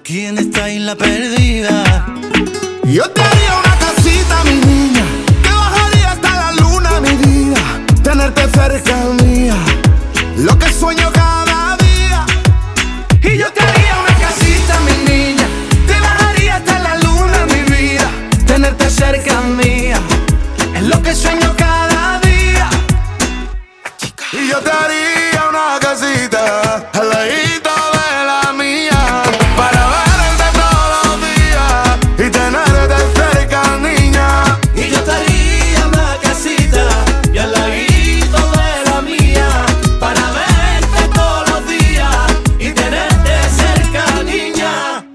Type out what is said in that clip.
aquí en esta isla perdida. Yo te haría una casita, mi niña, que bajaría hasta la luna, mi vida. Tenerte cerca mía, lo que sueño cada día. Y yo te haría una casita, mi niña, te bajaría hasta la luna, mi vida. Tenerte cerca mía, es lo que sueño cada día. Y yo te haría una casita a la